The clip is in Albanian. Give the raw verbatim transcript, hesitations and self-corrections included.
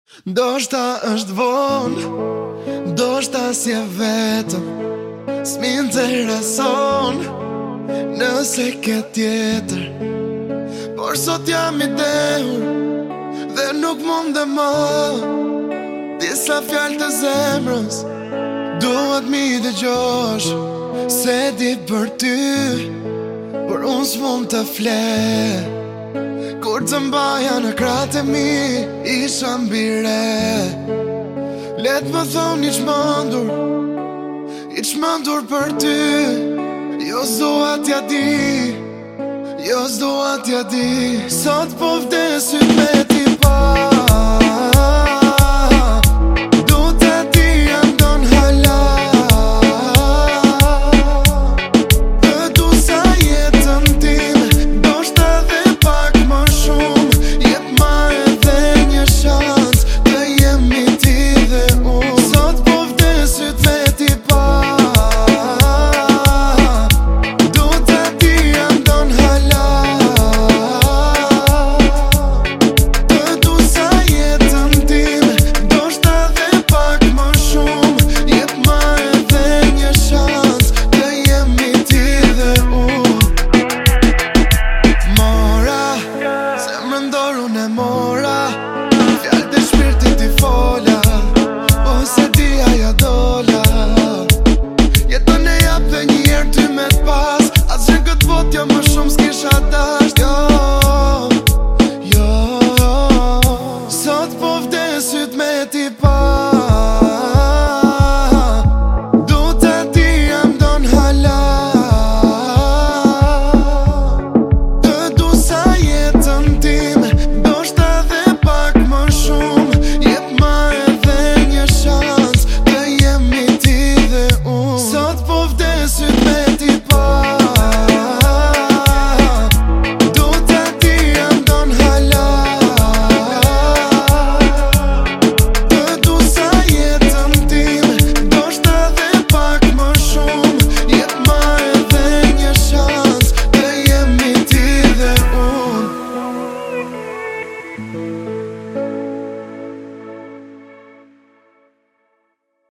Ndoshta është vonë, ndoshta si e vetëm, s'mintereson nëse ke tjetër. Por sot jam i dehur dhe nuk mundem më. Disa fjalë të zemrës duhet mi dëgjosh, se di për ty, por unë s'mund të fle. Kur të mbaja në kratë e mi, isha mbire. Let më thonë i qmëndur, i qmëndur për ty. Jo s'dua t'ja di, jo s'dua t'ja di. Sot po vdesit me ti pa.